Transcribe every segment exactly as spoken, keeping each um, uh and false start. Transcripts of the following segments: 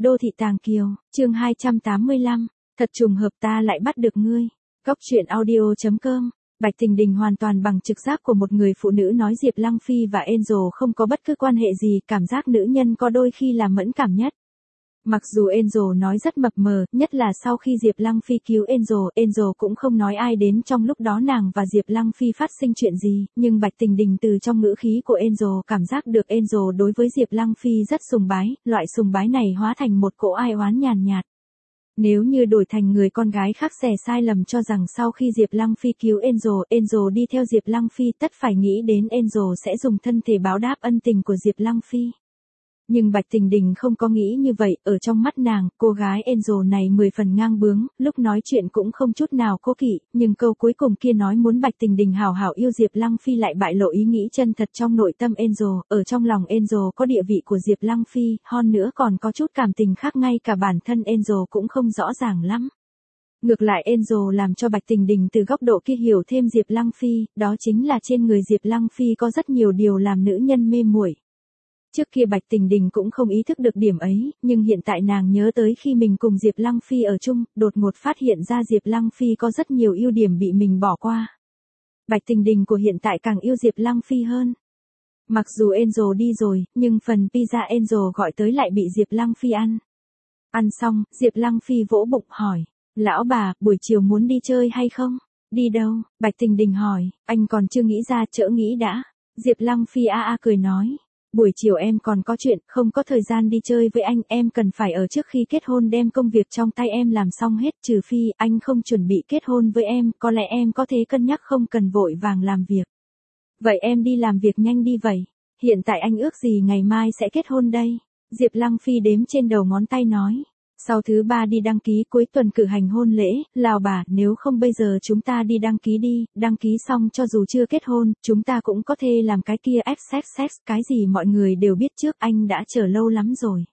Đô thị Tàng Kiều, chương hai trăm tám mươi lăm, thật trùng hợp ta lại bắt được ngươi. Góc truyện audio chấm com. Bạch Tình Đình hoàn toàn bằng trực giác của một người phụ nữ nói Diệp Lăng Phi và Angel không có bất cứ quan hệ gì, cảm giác nữ nhân có đôi khi là mẫn cảm nhất. Mặc dù Angel nói rất mập mờ, nhất là sau khi Diệp Lăng Phi cứu Angel, Angel cũng không nói ai đến trong lúc đó nàng và Diệp Lăng Phi phát sinh chuyện gì, nhưng Bạch Tình Đình từ trong ngữ khí của Angel cảm giác được Angel đối với Diệp Lăng Phi rất sùng bái, loại sùng bái này hóa thành một cỗ ai oán nhàn nhạt. Nếu như đổi thành người con gái khác sẽ sai lầm cho rằng sau khi Diệp Lăng Phi cứu Angel, Angel đi theo Diệp Lăng Phi tất phải nghĩ đến Angel sẽ dùng thân thể báo đáp ân tình của Diệp Lăng Phi. Nhưng Bạch Tình Đình không có nghĩ như vậy, ở trong mắt nàng, cô gái Angel này mười phần ngang bướng, lúc nói chuyện cũng không chút nào cố kỵ, nhưng câu cuối cùng kia nói muốn Bạch Tình Đình hào hảo yêu Diệp Lăng Phi lại bại lộ ý nghĩ chân thật trong nội tâm Angel, ở trong lòng Angel có địa vị của Diệp Lăng Phi, hơn nữa còn có chút cảm tình khác ngay cả bản thân Angel cũng không rõ ràng lắm. Ngược lại Angel làm cho Bạch Tình Đình từ góc độ kia hiểu thêm Diệp Lăng Phi, đó chính là trên người Diệp Lăng Phi có rất nhiều điều làm nữ nhân mê muội. Trước kia Bạch Tình Đình cũng không ý thức được điểm ấy, nhưng hiện tại nàng nhớ tới khi mình cùng Diệp Lăng Phi ở chung, đột ngột phát hiện ra Diệp Lăng Phi có rất nhiều ưu điểm bị mình bỏ qua. Bạch Tình Đình của hiện tại càng yêu Diệp Lăng Phi hơn. Mặc dù Angel đi rồi, nhưng phần pizza Angel gọi tới lại bị Diệp Lăng Phi ăn. Ăn xong, Diệp Lăng Phi vỗ bụng hỏi, lão bà, buổi chiều muốn đi chơi hay không? Đi đâu? Bạch Tình Đình hỏi, anh còn chưa nghĩ ra, chỡ nghĩ đã. Diệp Lăng Phi a a cười nói. Buổi chiều em còn có chuyện, không có thời gian đi chơi với anh, em cần phải ở trước khi kết hôn đem công việc trong tay em làm xong hết, trừ phi anh không chuẩn bị kết hôn với em, có lẽ em có thể cân nhắc không cần vội vàng làm việc. Vậy em đi làm việc nhanh đi vậy, hiện tại anh ước gì ngày mai sẽ kết hôn đây? Diệp Lăng Phi đếm trên đầu ngón tay nói. Sau thứ ba đi đăng ký, cuối tuần cử hành hôn lễ, lào bà, nếu không bây giờ chúng ta đi đăng ký đi, đăng ký xong cho dù chưa kết hôn, chúng ta cũng có thể làm cái kia xxx, cái gì mọi người đều biết trước, anh đã chờ lâu lắm rồi.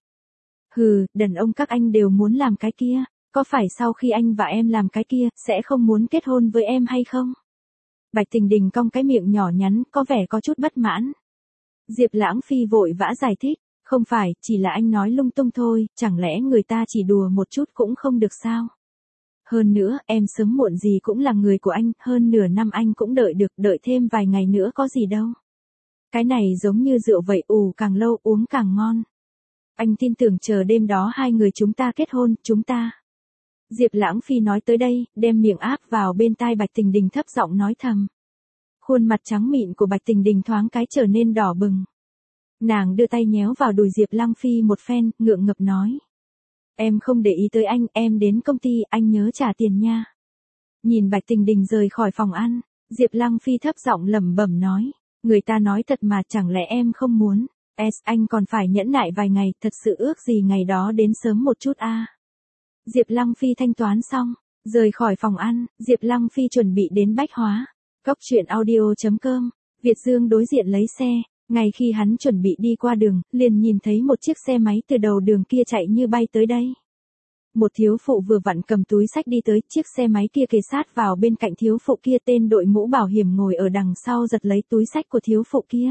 Hừ, đàn ông các anh đều muốn làm cái kia, có phải sau khi anh và em làm cái kia, sẽ không muốn kết hôn với em hay không? Bạch Tình Đình cong cái miệng nhỏ nhắn, có vẻ có chút bất mãn. Diệp Lãng Phi vội vã giải thích. Không phải, chỉ là anh nói lung tung thôi, chẳng lẽ người ta chỉ đùa một chút cũng không được sao? Hơn nữa, em sớm muộn gì cũng là người của anh, hơn nửa năm anh cũng đợi được, đợi thêm vài ngày nữa có gì đâu. Cái này giống như rượu vậy, ủ càng lâu uống càng ngon. Anh tin tưởng chờ đêm đó hai người chúng ta kết hôn, chúng ta. Diệp Lãng Phi nói tới đây, đem miệng áp vào bên tai Bạch Tình Đình thấp giọng nói thầm. Khuôn mặt trắng mịn của Bạch Tình Đình thoáng cái trở nên đỏ bừng. Nàng đưa tay nhéo vào đùi Diệp Lăng Phi một phen, ngượng ngập nói. Em không để ý tới anh, em đến công ty, anh nhớ trả tiền nha. Nhìn Bạch Tình Đình rời khỏi phòng ăn, Diệp Lăng Phi thấp giọng lẩm bẩm nói. Người ta nói thật mà, chẳng lẽ em không muốn? S, anh còn phải nhẫn nại vài ngày, thật sự ước gì ngày đó đến sớm một chút a. À. Diệp Lăng Phi thanh toán xong, rời khỏi phòng ăn, Diệp Lăng Phi chuẩn bị đến Bách Hóa. Góc truyện audio chấm com, Việt Dương đối diện lấy xe. Ngay khi hắn chuẩn bị đi qua đường, liền nhìn thấy một chiếc xe máy từ đầu đường kia chạy như bay tới đây. Một thiếu phụ vừa vặn cầm túi xách đi tới, chiếc xe máy kia kề sát vào bên cạnh thiếu phụ kia, tên đội mũ bảo hiểm ngồi ở đằng sau giật lấy túi xách của thiếu phụ kia.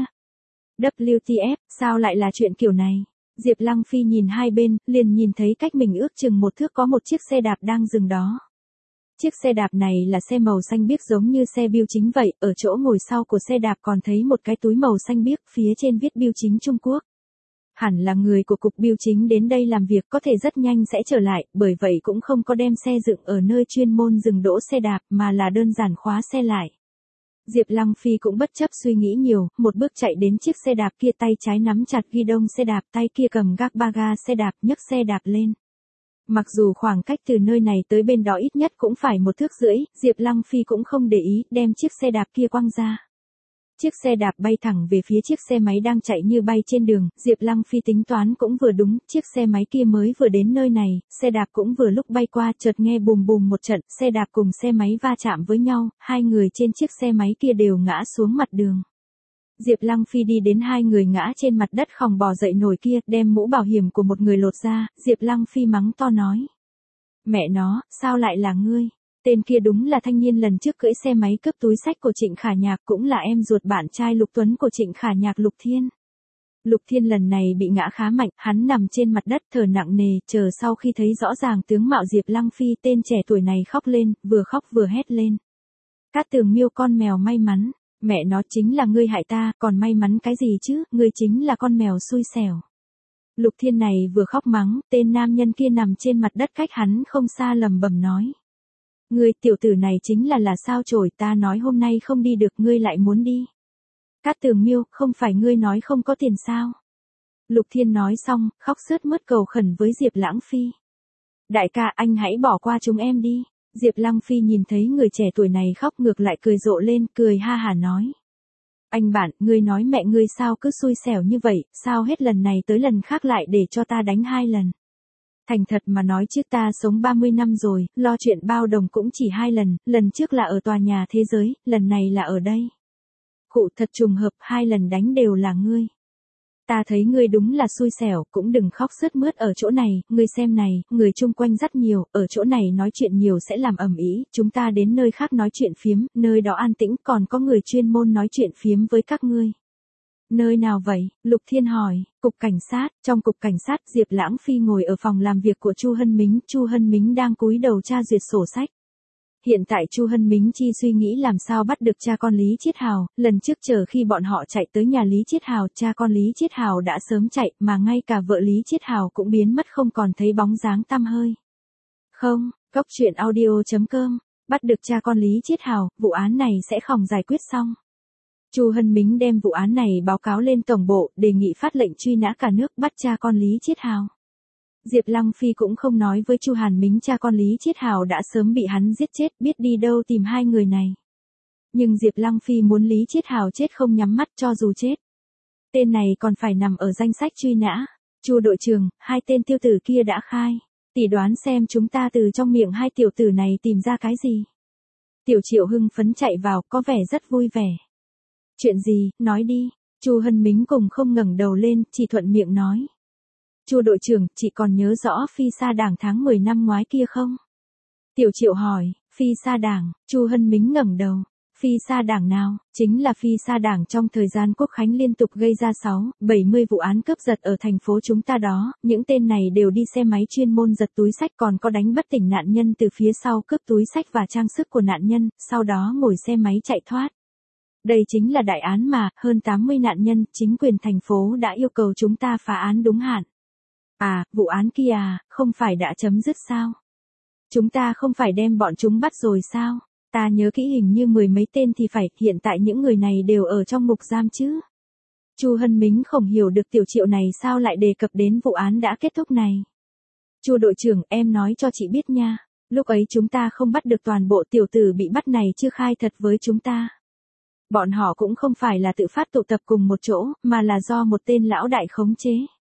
vê kép tê, sao lại là chuyện kiểu này? Diệp Lăng Phi nhìn hai bên, liền nhìn thấy cách mình ước chừng một thước có một chiếc xe đạp đang dừng đó. Chiếc xe đạp này là xe màu xanh biếc giống như xe bưu chính vậy, ở chỗ ngồi sau của xe đạp còn thấy một cái túi màu xanh biếc, phía trên viết bưu chính Trung Quốc. Hẳn là người của cục bưu chính đến đây làm việc, có thể rất nhanh sẽ trở lại, bởi vậy cũng không có đem xe dựng ở nơi chuyên môn dừng đỗ xe đạp mà là đơn giản khóa xe lại. Diệp Lăng Phi cũng bất chấp suy nghĩ nhiều, một bước chạy đến chiếc xe đạp kia, tay trái nắm chặt ghi đông xe đạp, tay kia cầm gác ba ga xe đạp, nhấc xe đạp lên. Mặc dù khoảng cách từ nơi này tới bên đó ít nhất cũng phải một thước rưỡi, Diệp Lăng Phi cũng không để ý, đem chiếc xe đạp kia quăng ra. Chiếc xe đạp bay thẳng về phía chiếc xe máy đang chạy như bay trên đường, Diệp Lăng Phi tính toán cũng vừa đúng, chiếc xe máy kia mới vừa đến nơi này, xe đạp cũng vừa lúc bay qua, chợt nghe bùm bùm một trận, xe đạp cùng xe máy va chạm với nhau, hai người trên chiếc xe máy kia đều ngã xuống mặt đường. Diệp Lăng Phi đi đến hai người ngã trên mặt đất khòng bò dậy nổi kia, đem mũ bảo hiểm của một người lột ra, Diệp Lăng Phi mắng to nói. Mẹ nó, sao lại là ngươi? Tên kia đúng là thanh niên lần trước cưỡi xe máy cướp túi xách của Trịnh Khả Nhạc, cũng là em ruột bạn trai Lục Tuấn của Trịnh Khả Nhạc Lục Thiên. Lục Thiên lần này bị ngã khá mạnh, hắn nằm trên mặt đất thở nặng nề, chờ sau khi thấy rõ ràng tướng mạo Diệp Lăng Phi, tên trẻ tuổi này khóc lên, vừa khóc vừa hét lên. Cát Tường Miêu con mèo may mắn, mẹ nó chính là ngươi hại ta, còn may mắn cái gì chứ, ngươi chính là con mèo xui xẻo. Lục Thiên này vừa khóc mắng, tên nam nhân kia nằm trên mặt đất cách hắn không xa lầm bầm nói. Ngươi tiểu tử này chính là là sao chổi, ta nói hôm nay không đi được ngươi lại muốn đi. Cát Tường Miêu, không phải ngươi nói không có tiền sao? Lục Thiên nói xong, khóc sướt mướt cầu khẩn với Diệp Lãng Phi. Đại ca, anh hãy bỏ qua chúng em đi. Diệp Lăng Phi nhìn thấy người trẻ tuổi này khóc ngược lại cười rộ lên, cười ha hả nói. Anh bạn, ngươi nói mẹ ngươi sao cứ xui xẻo như vậy, sao hết lần này tới lần khác lại để cho ta đánh hai lần. Thành thật mà nói trước ta sống ba mươi năm rồi, lo chuyện bao đồng cũng chỉ hai lần, lần trước là ở tòa nhà thế giới, lần này là ở đây. Khụ thật trùng hợp, hai lần đánh đều là ngươi. Ta thấy ngươi đúng là xui xẻo, cũng đừng khóc sướt mướt ở chỗ này, ngươi xem này, người chung quanh rất nhiều, ở chỗ này nói chuyện nhiều sẽ làm ầm ĩ, chúng ta đến nơi khác nói chuyện phiếm, nơi đó an tĩnh, còn có người chuyên môn nói chuyện phiếm với các ngươi. Nơi nào vậy? Lục Thiên hỏi. Cục cảnh sát. Trong cục cảnh sát, Diệp Lãng Phi ngồi ở phòng làm việc của Chu Hân Mính, Chu Hân Mính đang cúi đầu tra duyệt sổ sách. Hiện tại Chu Hân Mính chi suy nghĩ làm sao bắt được cha con Lý Chiết Hào, lần trước chờ khi bọn họ chạy tới nhà Lý Chiết Hào, cha con Lý Chiết Hào đã sớm chạy, mà ngay cả vợ Lý Chiết Hào cũng biến mất không còn thấy bóng dáng tăm hơi. Không, Cốc Truyện Audio chấm com, bắt được cha con Lý Chiết Hào, vụ án này sẽ không giải quyết xong. Chu Hân Mính đem vụ án này báo cáo lên tổng bộ, đề nghị phát lệnh truy nã cả nước bắt cha con Lý Chiết Hào. Diệp Lăng Phi cũng không nói với Chu Hàn Mính cha con Lý Chiết Hào đã sớm bị hắn giết chết, biết đi đâu tìm hai người này. Nhưng Diệp Lăng Phi muốn Lý Chiết Hào chết không nhắm mắt cho dù chết. Tên này còn phải nằm ở danh sách truy nã. Chu đội trưởng, hai tên tiêu tử kia đã khai. Tỷ đoán xem chúng ta từ trong miệng hai tiểu tử này tìm ra cái gì. Tiểu Triệu hưng phấn chạy vào, có vẻ rất vui vẻ. Chuyện gì, nói đi. Chu Hân Mính cùng không ngẩng đầu lên, chỉ thuận miệng nói. Chu đội trưởng, chị còn nhớ rõ Phi Sa Đảng tháng mười năm ngoái kia không? Tiểu Triệu hỏi. Phi Sa Đảng. Chu Hân Mính ngẩng đầu. Phi Sa Đảng nào? Chính là Phi Sa Đảng trong thời gian Quốc khánh liên tục gây ra sáu, bảy mươi vụ án cướp giật ở thành phố chúng ta đó, những tên này đều đi xe máy chuyên môn giật túi xách, còn có đánh bất tỉnh nạn nhân từ phía sau cướp túi xách và trang sức của nạn nhân, sau đó ngồi xe máy chạy thoát. Đây chính là đại án mà, hơn tám mươi nạn nhân, chính quyền thành phố đã yêu cầu chúng ta phá án đúng hạn. À, vụ án kia à, không phải đã chấm dứt sao? Chúng ta không phải đem bọn chúng bắt rồi sao? Ta nhớ kỹ hình như mười mấy tên thì phải, hiện tại những người này đều ở trong ngục giam chứ. Chu Hân Mính không hiểu được Tiểu Triệu này sao lại đề cập đến vụ án đã kết thúc này. Chu đội trưởng, em nói cho chị biết nha, lúc ấy chúng ta không bắt được toàn bộ tiểu tử bị bắt này chưa khai thật với chúng ta. Bọn họ cũng không phải là tự phát tụ tập cùng một chỗ, mà là do một tên lão đại khống chế.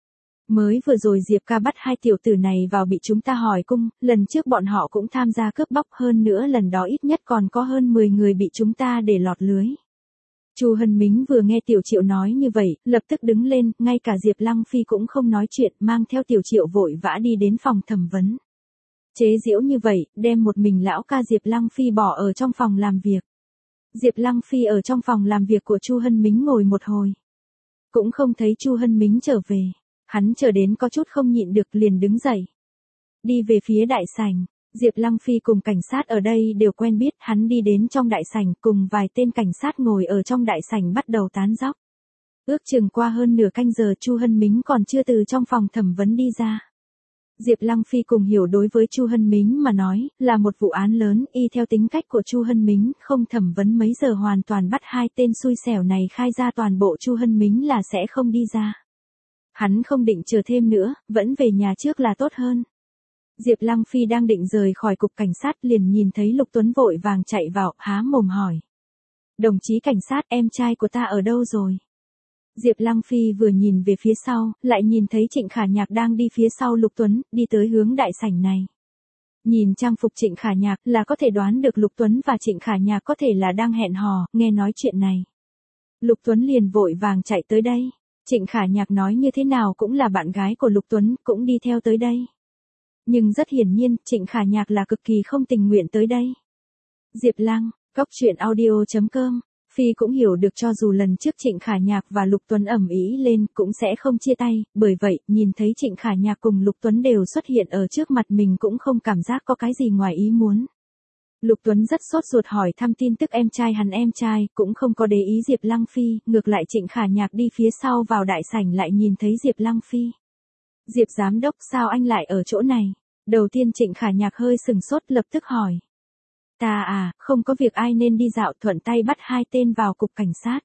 Mới vừa rồi Diệp ca bắt hai tiểu tử này vào bị chúng ta hỏi cung, lần trước bọn họ cũng tham gia cướp bóc, hơn nữa lần đó ít nhất còn có hơn mười người bị chúng ta để lọt lưới. Chu Hân Mính vừa nghe Tiểu Triệu nói như vậy, lập tức đứng lên, ngay cả Diệp Lăng Phi cũng không nói chuyện, mang theo Tiểu Triệu vội vã đi đến phòng thẩm vấn. Chế giễu như vậy, đem một mình lão ca Diệp Lăng Phi bỏ ở trong phòng làm việc. Diệp Lăng Phi ở trong phòng làm việc của Chu Hân Mính ngồi một hồi. Cũng không thấy Chu Hân Mính trở về. Hắn chờ đến có chút không nhịn được liền đứng dậy. Đi về phía đại sảnh, Diệp Lăng Phi cùng cảnh sát ở đây đều quen biết, hắn đi đến trong đại sảnh cùng vài tên cảnh sát ngồi ở trong đại sảnh bắt đầu tán dóc. Ước chừng qua hơn nửa canh giờ Chu Hân Mính còn chưa từ trong phòng thẩm vấn đi ra. Diệp Lăng Phi cùng hiểu đối với Chu Hân Mính mà nói, là một vụ án lớn, y theo tính cách của Chu Hân Mính, không thẩm vấn mấy giờ hoàn toàn bắt hai tên xui xẻo này khai ra toàn bộ Chu Hân Mính là sẽ không đi ra. Hắn không định chờ thêm nữa, vẫn về nhà trước là tốt hơn. Diệp Lăng Phi đang định rời khỏi cục cảnh sát liền nhìn thấy Lục Tuấn vội vàng chạy vào, há mồm hỏi. Đồng chí cảnh sát, em trai của ta ở đâu rồi? Diệp Lăng Phi vừa nhìn về phía sau, lại nhìn thấy Trịnh Khả Nhạc đang đi phía sau Lục Tuấn, đi tới hướng đại sảnh này. Nhìn trang phục Trịnh Khả Nhạc là có thể đoán được Lục Tuấn và Trịnh Khả Nhạc có thể là đang hẹn hò, nghe nói chuyện này. Lục Tuấn liền vội vàng chạy tới đây. Trịnh Khả Nhạc nói như thế nào cũng là bạn gái của Lục Tuấn, cũng đi theo tới đây. Nhưng rất hiển nhiên, Trịnh Khả Nhạc là cực kỳ không tình nguyện tới đây. Diệp Lăng, Cốc Truyện Audio chấm com, Phi cũng hiểu được cho dù lần trước Trịnh Khả Nhạc và Lục Tuấn ầm ĩ lên cũng sẽ không chia tay, bởi vậy, nhìn thấy Trịnh Khả Nhạc cùng Lục Tuấn đều xuất hiện ở trước mặt mình cũng không cảm giác có cái gì ngoài ý muốn. Lục Tuấn rất sốt ruột hỏi thăm tin tức em trai hắn em trai, cũng không có để ý Diệp Lăng Phi, ngược lại Trịnh Khả Nhạc đi phía sau vào đại sảnh lại nhìn thấy Diệp Lăng Phi. Diệp giám đốc, sao anh lại ở chỗ này? Đầu tiên Trịnh Khả Nhạc hơi sừng sốt lập tức hỏi. Ta à, không có việc ai nên đi dạo, thuận tay bắt hai tên vào cục cảnh sát.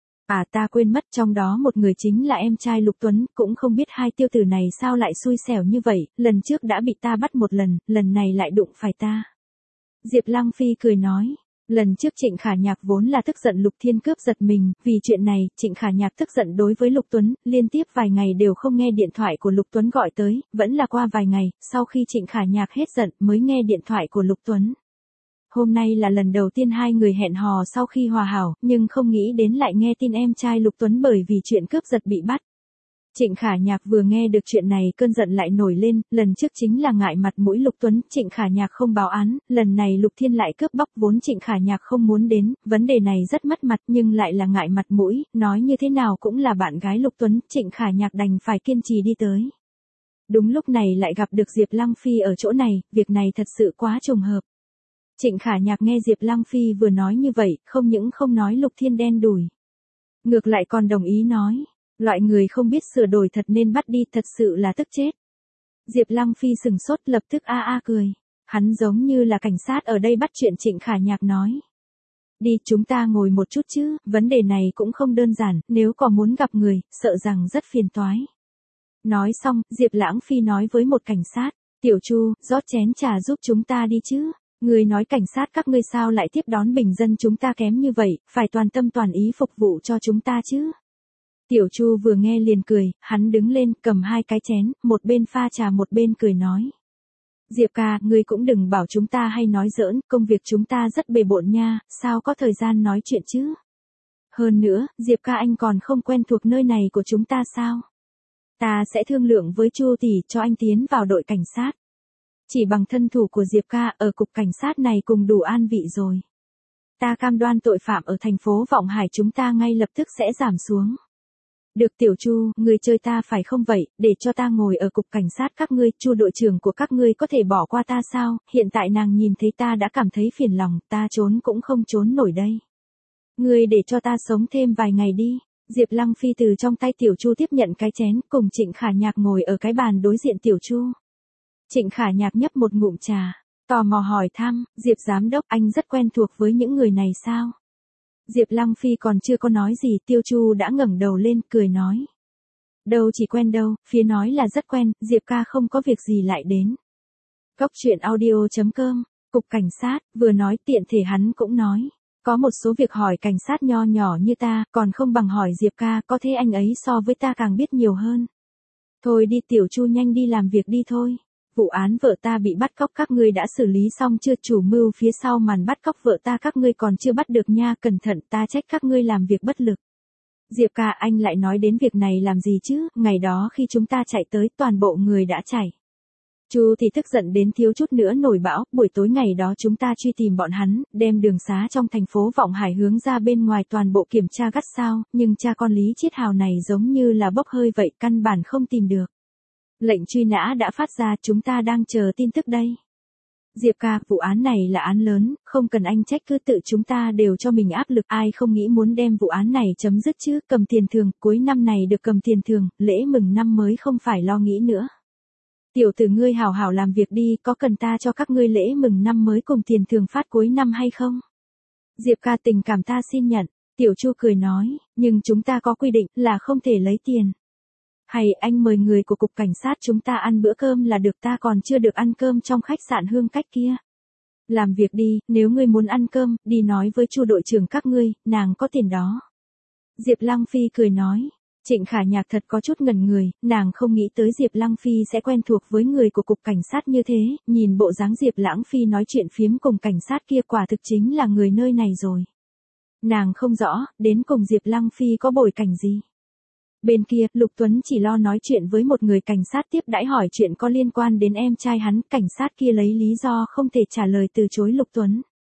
À ta quên mất, trong đó một người chính là em trai Lục Tuấn, cũng không biết hai tiêu tử này sao lại xui xẻo như vậy, lần trước đã bị ta bắt một lần, lần này lại đụng phải ta. Diệp Lăng Phi cười nói, lần trước Trịnh Khả Nhạc vốn là tức giận Lục Thiên cướp giật mình, vì chuyện này, Trịnh Khả Nhạc tức giận đối với Lục Tuấn, liên tiếp vài ngày đều không nghe điện thoại của Lục Tuấn gọi tới, vẫn là qua vài ngày, sau khi Trịnh Khả Nhạc hết giận mới nghe điện thoại của Lục Tuấn. Hôm nay là lần đầu tiên hai người hẹn hò sau khi hòa hảo, nhưng không nghĩ đến lại nghe tin em trai Lục Tuấn bởi vì chuyện cướp giật bị bắt. Trịnh Khả Nhạc vừa nghe được chuyện này cơn giận lại nổi lên, lần trước chính là ngại mặt mũi Lục Tuấn, Trịnh Khả Nhạc không báo án, lần này Lục Thiên lại cướp bóc vốn Trịnh Khả Nhạc không muốn đến, vấn đề này rất mất mặt nhưng lại là ngại mặt mũi, nói như thế nào cũng là bạn gái Lục Tuấn, Trịnh Khả Nhạc đành phải kiên trì đi tới. Đúng lúc này lại gặp được Diệp Lăng Phi ở chỗ này, việc này thật sự quá trùng hợp. Trịnh Khả Nhạc nghe Diệp Lăng Phi vừa nói như vậy, không những không nói Lục Thiên đen đủi, ngược lại còn đồng ý nói. Loại người không biết sửa đổi thật nên bắt đi, thật sự là tức chết. Diệp Lăng Phi sừng sốt lập tức a a cười. Hắn giống như là cảnh sát ở đây bắt chuyện Trịnh Khả Nhạc nói. Đi chúng ta ngồi một chút chứ, vấn đề này cũng không đơn giản, nếu có muốn gặp người, sợ rằng rất phiền toái. Nói xong, Diệp Lãng Phi nói với một cảnh sát, Tiểu Chu, rót chén trà giúp chúng ta đi chứ. Người nói cảnh sát các ngươi sao lại tiếp đón bình dân chúng ta kém như vậy, phải toàn tâm toàn ý phục vụ cho chúng ta chứ. Tiểu Chu vừa nghe liền cười, hắn đứng lên cầm hai cái chén, một bên pha trà một bên cười nói. Diệp ca, ngươi cũng đừng bảo chúng ta hay nói giỡn, công việc chúng ta rất bề bộn nha, sao có thời gian nói chuyện chứ. Hơn nữa, Diệp ca anh còn không quen thuộc nơi này của chúng ta sao? Ta sẽ thương lượng với Chu tỷ cho anh tiến vào đội cảnh sát. Chỉ bằng thân thủ của Diệp ca ở cục cảnh sát này cùng đủ an vị rồi. Ta cam đoan tội phạm ở thành phố Vọng Hải chúng ta ngay lập tức sẽ giảm xuống. Được Tiểu Chu, người chơi ta phải không vậy, để cho ta ngồi ở cục cảnh sát các ngươi, Chu đội trưởng của các ngươi có thể bỏ qua ta sao, hiện tại nàng nhìn thấy ta đã cảm thấy phiền lòng, ta trốn cũng không trốn nổi đây. Ngươi để cho ta sống thêm vài ngày đi. Diệp Lăng Phi từ trong tay Tiểu Chu tiếp nhận cái chén, cùng Trịnh Khả Nhạc ngồi ở cái bàn đối diện Tiểu Chu. Trịnh Khả Nhạc nhấp một ngụm trà, tò mò hỏi thăm, Diệp giám đốc anh rất quen thuộc với những người này sao? Diệp Lăng Phi còn chưa có nói gì, Tiêu Chu đã ngẩng đầu lên, cười nói. Đâu chỉ quen đâu, phía nói là rất quen, Diệp ca không có việc gì lại đến. Góc truyện audio chấm com, cục cảnh sát, vừa nói tiện thể hắn cũng nói. Có một số việc hỏi cảnh sát nho nhỏ như ta, còn không bằng hỏi Diệp ca, có thế anh ấy so với ta càng biết nhiều hơn. Thôi đi Tiểu Chu nhanh đi làm việc đi thôi. Vụ án vợ ta bị bắt cóc các ngươi đã xử lý xong chưa, chủ mưu phía sau màn bắt cóc vợ ta các ngươi còn chưa bắt được nha, cẩn thận ta trách các ngươi làm việc bất lực. Diệp ca anh lại nói đến việc này làm gì chứ, ngày đó khi chúng ta chạy tới toàn bộ người đã chảy. Chu thì tức giận đến thiếu chút nữa nổi bão, buổi tối ngày đó chúng ta truy tìm bọn hắn, đem đường xá trong thành phố Vọng Hải hướng ra bên ngoài toàn bộ kiểm tra gắt sao, nhưng cha con Lý Chiết Hào này giống như là bốc hơi vậy, căn bản không tìm được. Lệnh truy nã đã phát ra, chúng ta đang chờ tin tức đây. Diệp ca, vụ án này là án lớn, không cần anh trách, cứ tự chúng ta đều cho mình áp lực, ai không nghĩ muốn đem vụ án này chấm dứt chứ, cầm tiền thường, cuối năm này được cầm tiền thường, lễ mừng năm mới không phải lo nghĩ nữa. Tiểu tử ngươi hảo hảo làm việc đi, có cần ta cho các ngươi lễ mừng năm mới cùng tiền thường phát cuối năm hay không? Diệp ca, tình cảm ta xin nhận. Tiểu Chu cười nói, nhưng chúng ta có quy định là không thể lấy tiền. Hay anh mời người của cục cảnh sát chúng ta ăn bữa cơm là được, ta còn chưa được ăn cơm trong khách sạn Hương Cách kia. Làm việc đi, nếu ngươi muốn ăn cơm, đi nói với Chu đội trưởng các ngươi, nàng có tiền đó. Diệp Lăng Phi cười nói. Trịnh Khả Nhạc thật có chút ngẩn người, nàng không nghĩ tới Diệp Lăng Phi sẽ quen thuộc với người của cục cảnh sát như thế, nhìn bộ dáng Diệp Lãng Phi nói chuyện phiếm cùng cảnh sát kia quả thực chính là người nơi này rồi. Nàng không rõ, đến cùng Diệp Lăng Phi có bối cảnh gì. Bên kia, Lục Tuấn chỉ lo nói chuyện với một người cảnh sát tiếp đãi hỏi chuyện có liên quan đến em trai hắn, cảnh sát kia lấy lý do không thể trả lời từ chối Lục Tuấn.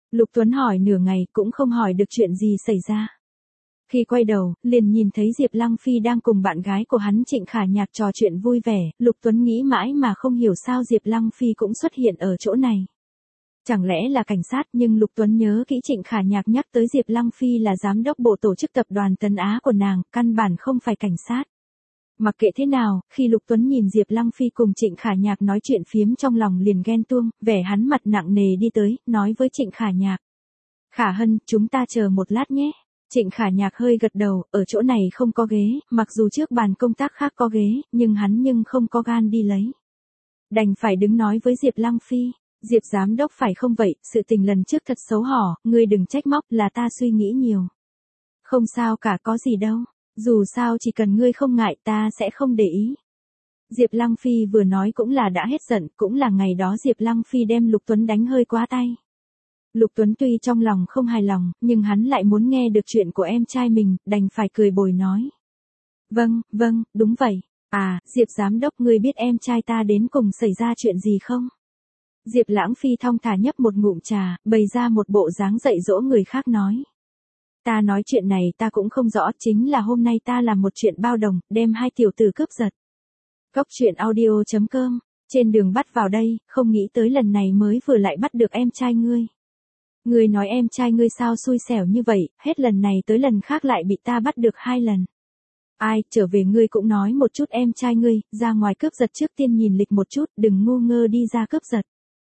Lục Tuấn hỏi nửa ngày cũng không hỏi được chuyện gì xảy ra. Khi quay đầu, liền nhìn thấy Diệp Lăng Phi đang cùng bạn gái của hắn Trịnh Khả Nhạc trò chuyện vui vẻ, Lục Tuấn nghĩ mãi mà không hiểu sao Diệp Lăng Phi cũng xuất hiện ở chỗ này. Chẳng lẽ là cảnh sát, nhưng Lục Tuấn nhớ kỹ Trịnh Khả Nhạc nhắc tới Diệp Lăng Phi là giám đốc bộ tổ chức tập đoàn Tân Á của nàng, căn bản không phải cảnh sát. Mặc kệ thế nào, khi Lục Tuấn nhìn Diệp Lăng Phi cùng Trịnh Khả Nhạc nói chuyện phiếm trong lòng liền ghen tuông, vẻ hắn mặt nặng nề đi tới, nói với Trịnh Khả Nhạc. Khả Hân, chúng ta chờ một lát nhé. Trịnh Khả Nhạc hơi gật đầu, ở chỗ này không có ghế, mặc dù trước bàn công tác khác có ghế, nhưng hắn nhưng không có gan đi lấy. Đành phải đứng nói với Diệp Lăng Phi. Diệp giám đốc phải không vậy, sự tình lần trước thật xấu hổ, ngươi đừng trách móc, là ta suy nghĩ nhiều. Không sao cả, có gì đâu, dù sao chỉ cần ngươi không ngại ta sẽ không để ý. Diệp Lăng Phi vừa nói cũng là đã hết giận, cũng là ngày đó Diệp Lăng Phi đem Lục Tuấn đánh hơi quá tay. Lục Tuấn tuy trong lòng không hài lòng, nhưng hắn lại muốn nghe được chuyện của em trai mình, đành phải cười bồi nói. Vâng, vâng, đúng vậy. À, Diệp giám đốc, ngươi biết em trai ta đến cùng xảy ra chuyện gì không? Diệp Lãng Phi thong thả nhấp một ngụm trà, bày ra một bộ dáng dạy dỗ người khác nói. Ta nói chuyện này ta cũng không rõ, chính là hôm nay ta làm một chuyện bao đồng, đem hai tiểu tử cướp giật. Cốc truyện audio chấm com, trên đường bắt vào đây, không nghĩ tới lần này mới vừa lại bắt được em trai ngươi. Ngươi nói em trai ngươi sao xui xẻo như vậy, hết lần này tới lần khác lại bị ta bắt được hai lần. Ai, trở về ngươi cũng nói một chút em trai ngươi, ra ngoài cướp giật trước tiên nhìn lịch một chút, đừng ngu ngơ đi ra cướp giật.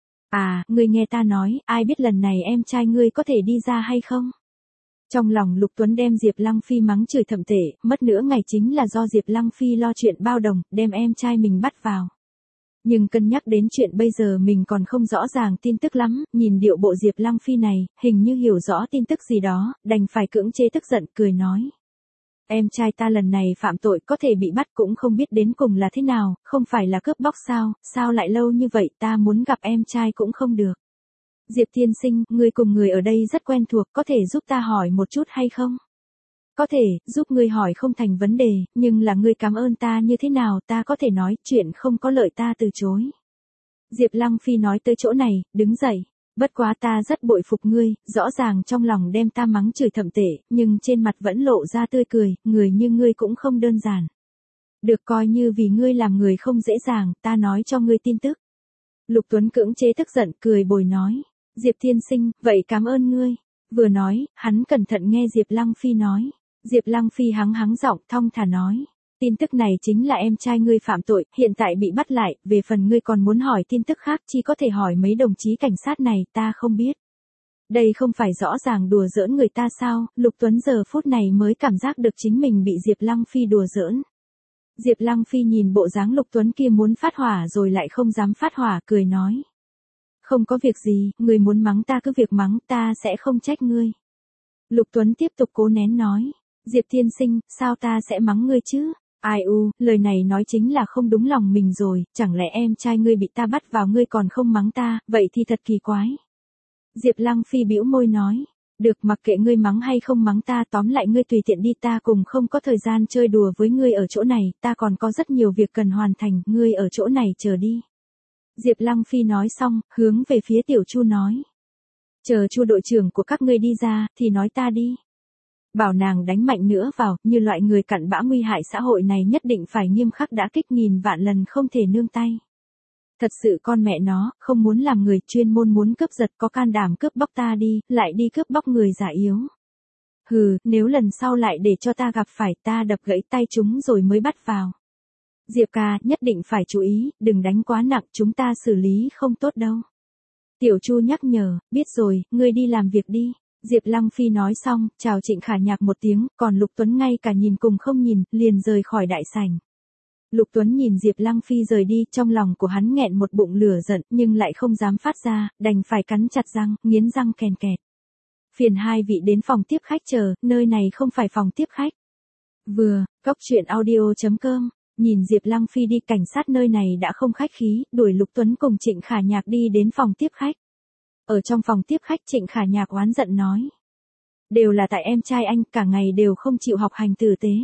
À, ngươi nghe ta nói, ai biết lần này em trai ngươi có thể đi ra hay không? Trong lòng Lục Tuấn đem Diệp Lăng Phi mắng chửi thậm tệ, mất nửa ngày chính là do Diệp Lăng Phi lo chuyện bao đồng, đem em trai mình bắt vào. Nhưng cân nhắc đến chuyện bây giờ mình còn không rõ ràng tin tức lắm, nhìn điệu bộ Diệp Lăng Phi này, hình như hiểu rõ tin tức gì đó, đành phải cưỡng chế tức giận cười nói. Em trai ta lần này phạm tội có thể bị bắt cũng không biết đến cùng là thế nào, không phải là cướp bóc sao, sao lại lâu như vậy, ta muốn gặp em trai cũng không được. Diệp tiên sinh, ngươi cùng người ở đây rất quen thuộc, có thể giúp ta hỏi một chút hay không? Có thể, giúp ngươi hỏi không thành vấn đề, nhưng là ngươi cảm ơn ta như thế nào ta có thể nói, chuyện không có lợi ta từ chối. Diệp Lăng Phi nói tới chỗ này, đứng dậy. Bất quá ta rất bội phục ngươi, rõ ràng trong lòng đem ta mắng chửi thậm tệ, nhưng trên mặt vẫn lộ ra tươi cười, người như ngươi cũng không đơn giản. Được coi như vì ngươi làm người không dễ dàng, ta nói cho ngươi tin tức. Lục Tuấn cưỡng chế tức giận, cười bồi nói. Diệp tiên sinh, vậy cảm ơn ngươi. Vừa nói, hắn cẩn thận nghe Diệp Lăng Phi nói. Diệp Lăng Phi hắng hắng giọng thong thả nói. Tin tức này chính là em trai ngươi phạm tội, hiện tại bị bắt lại, về phần ngươi còn muốn hỏi tin tức khác chỉ có thể hỏi mấy đồng chí cảnh sát này, ta không biết. Đây không phải rõ ràng đùa giỡn người ta sao, Lục Tuấn giờ phút này mới cảm giác được chính mình bị Diệp Lăng Phi đùa giỡn. Diệp Lăng Phi nhìn bộ dáng Lục Tuấn kia muốn phát hỏa rồi lại không dám phát hỏa, cười nói. Không có việc gì, ngươi muốn mắng ta cứ việc mắng, ta sẽ không trách ngươi. Lục Tuấn tiếp tục cố nén nói. Diệp tiên sinh, sao ta sẽ mắng ngươi chứ? Ai u, lời này nói chính là không đúng lòng mình rồi, chẳng lẽ em trai ngươi bị ta bắt vào ngươi còn không mắng ta, vậy thì thật kỳ quái. Diệp Lăng Phi bĩu môi nói, được mặc kệ ngươi mắng hay không mắng ta, tóm lại ngươi tùy tiện đi, ta cùng không có thời gian chơi đùa với ngươi ở chỗ này, ta còn có rất nhiều việc cần hoàn thành, ngươi ở chỗ này chờ đi. Diệp Lăng Phi nói xong, hướng về phía Tiểu Chu nói. Chờ Chu đội trưởng của các ngươi đi ra, thì nói ta đi. Bảo nàng đánh mạnh nữa vào, như loại người cặn bã nguy hại xã hội này nhất định phải nghiêm khắc đả kích nghìn vạn lần không thể nương tay. Thật sự con mẹ nó, không muốn làm người chuyên môn muốn cướp giật có can đảm cướp bóc ta đi, lại đi cướp bóc người già yếu. Hừ, nếu lần sau lại để cho ta gặp phải ta đập gãy tay chúng rồi mới bắt vào. Diệp ca, nhất định phải chú ý, đừng đánh quá nặng, chúng ta xử lý không tốt đâu. Tiểu Chu nhắc nhở, biết rồi, ngươi đi làm việc đi. Diệp Lăng Phi nói xong, chào Trịnh Khả Nhạc một tiếng, còn Lục Tuấn ngay cả nhìn cùng không nhìn, liền rời khỏi đại sảnh. Lục Tuấn nhìn Diệp Lăng Phi rời đi, trong lòng của hắn nghẹn một bụng lửa giận, nhưng lại không dám phát ra, đành phải cắn chặt răng, nghiến răng kèn kẹt. Phiền hai vị đến phòng tiếp khách chờ, nơi này không phải phòng tiếp khách. Vừa, cốc truyện audio chấm com, nhìn Diệp Lăng Phi đi, cảnh sát nơi này đã không khách khí, đuổi Lục Tuấn cùng Trịnh Khả Nhạc đi đến phòng tiếp khách. Ở trong phòng tiếp khách Trịnh Khả Nhạc oán giận nói. Đều là tại em trai anh, cả ngày đều không chịu học hành tử tế.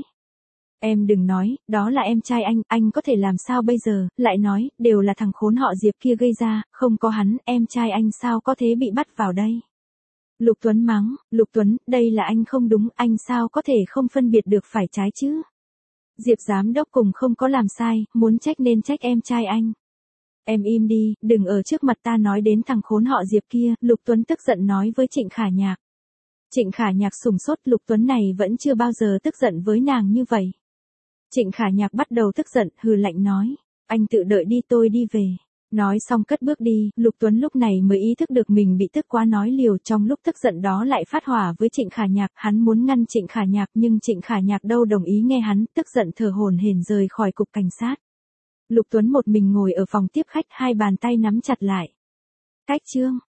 Em đừng nói, đó là em trai anh, anh có thể làm sao bây giờ, lại nói, đều là thằng khốn họ Diệp kia gây ra, không có hắn, em trai anh sao có thế bị bắt vào đây. Lục Tuấn mắng, Lục Tuấn, đây là anh không đúng, anh sao có thể không phân biệt được phải trái chứ? Diệp giám đốc cùng không có làm sai, muốn trách nên trách em trai anh. Em im đi, đừng ở trước mặt ta nói đến thằng khốn họ Diệp kia, Lục Tuấn tức giận nói với Trịnh Khả Nhạc. Trịnh Khả Nhạc sủng sốt, Lục Tuấn này vẫn chưa bao giờ tức giận với nàng như vậy. Trịnh Khả Nhạc bắt đầu tức giận, hừ lạnh nói, anh tự đợi đi, tôi đi về. Nói xong cất bước đi, Lục Tuấn lúc này mới ý thức được mình bị tức quá nói liều, trong lúc tức giận đó lại phát hỏa với Trịnh Khả Nhạc, hắn muốn ngăn Trịnh Khả Nhạc nhưng Trịnh Khả Nhạc đâu đồng ý nghe hắn, tức giận thở hổn hển rời khỏi cục cảnh sát. Lục Tuấn một mình ngồi ở phòng tiếp khách, hai bàn tay nắm chặt lại. Cách chương